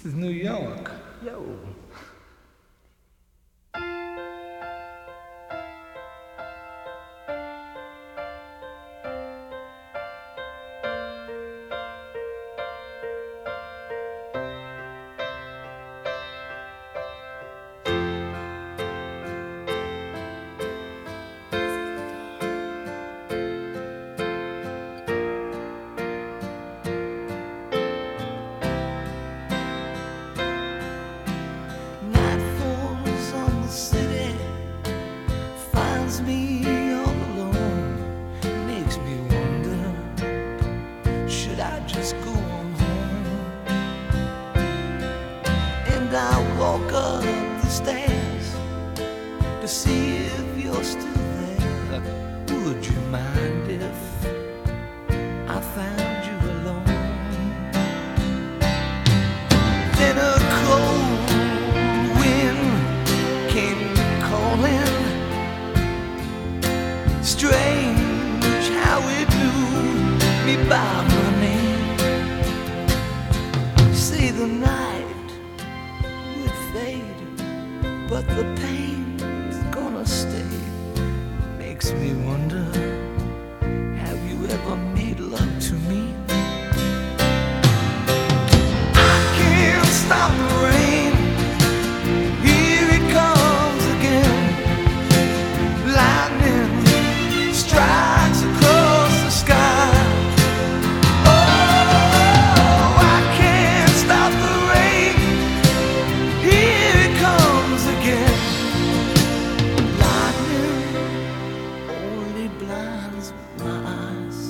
This is New York. Yo. Me all alone, makes me wonder, should I just go on home? And I walk up the stairs to see if you're still there. Would you mind if I found you alone? Then a cold wind came calling. Strange how it knew me by my name. Say the night would fade, but the pain's gonna stay. Makes me wonder, have you ever made love to me? I can't stop the rain. Here it comes again. Lightning strikes across the sky. Oh, I can't stop the rain. Here it comes again. Lightning only blinds my eyes.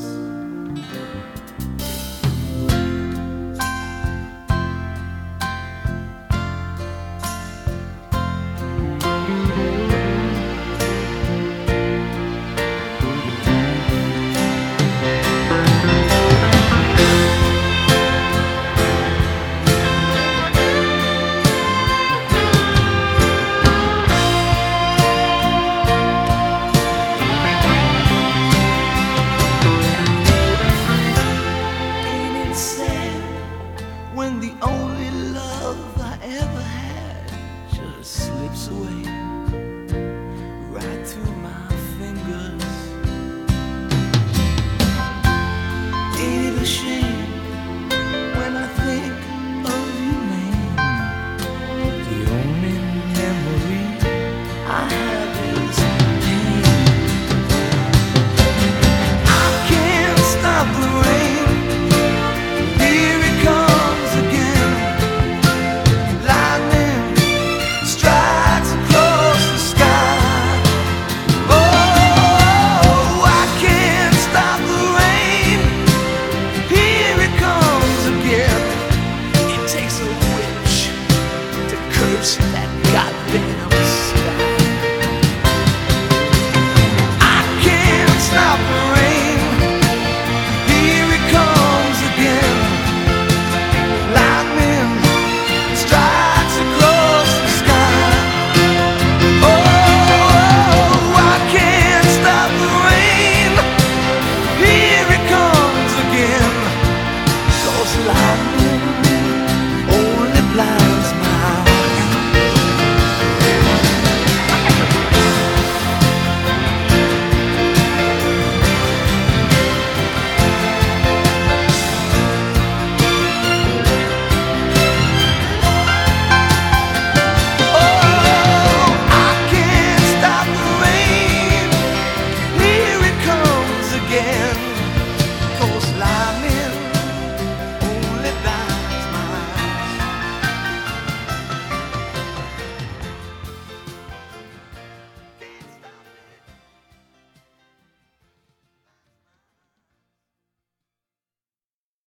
When the only love I ever had just slips away.